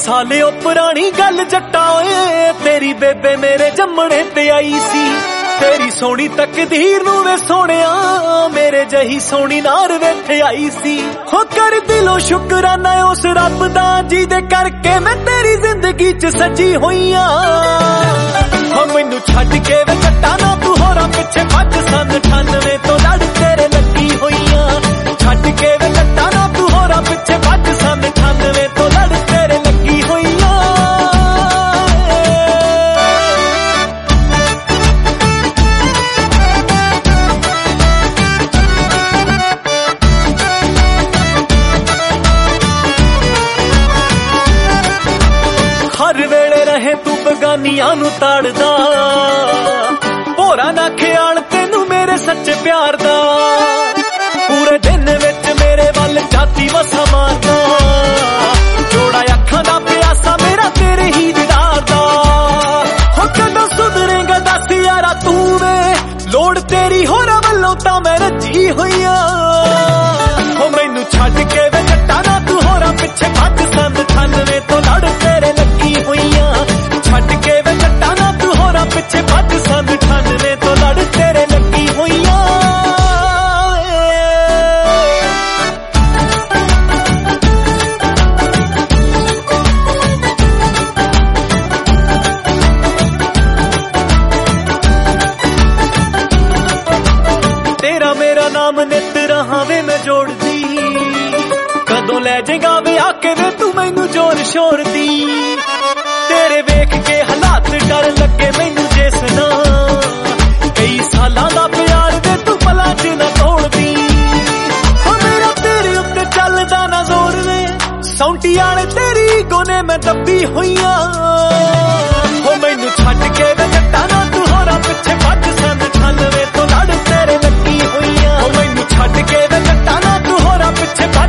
साले ओ पुरानी गल जट्टा ओए तेरी बेबे मेरे जम्मणे ते आई सी तेरी सोनी तकदीर नू वे सोहणिया मेरे जही सोनी नार वेथे आई सी हो कर दिलों शुकराना उस रब दा जिहदे करके मैं तेरी जिंदगी च सजी होईया हो मैनू छड्ड के वे जट्टा ना तू होरां पिछे भज सन 98 तो लड़ तेरे लगी होईया छड्ड के वे जट्टा ना तू होरां पिछे भज सन 98 तो लड़ तेरे लगी होईया हर वेले रहे तू बगानियां नू ताड़दा होरा ना ख्याल तेनू मेरे सच्चे प्यार दा पूरे दिन विच मेरे वल जाती वसा मारदा जोड़ा अखां दा प्यासा मेरा तेरे ही दीदार दा हो कदों सुधरेगा दस यारा तू वे लोड़ तेरी होरा वल्लों तां मैं रजी होईया हो मैनू छड्ड के वे जट्टा ना तू होरा पिछे भज सन 98 तो लड़ तेरे लगी होईया छड्ड के वे जट्टा ना तू होरा पिछे भज सन 98 तो लड़ तेरे लगी होईया तेरा मेरा नाम नित रहा वे मैं जोड़ दी कदों लै जाएगा वे आके वे तू मैनू जोर शोर दी तेरे वेख के हालात डर लगे मैनू जिस ना कई सालां दा प्यार वे तू पलां च ना तोड़ दी हो मेरा तेरे उत्ते चलदा ना जोर वे सौंटी आले तेरी गोने मैं दब्बी होईया हो मैनू छड्ड के वे जट्टा ना तू होरां पिछे भज सन 98 तो लड़ तेरे लगी होईया हो मैनू छड्ड के वे जट्टा ना तू होरां पिछे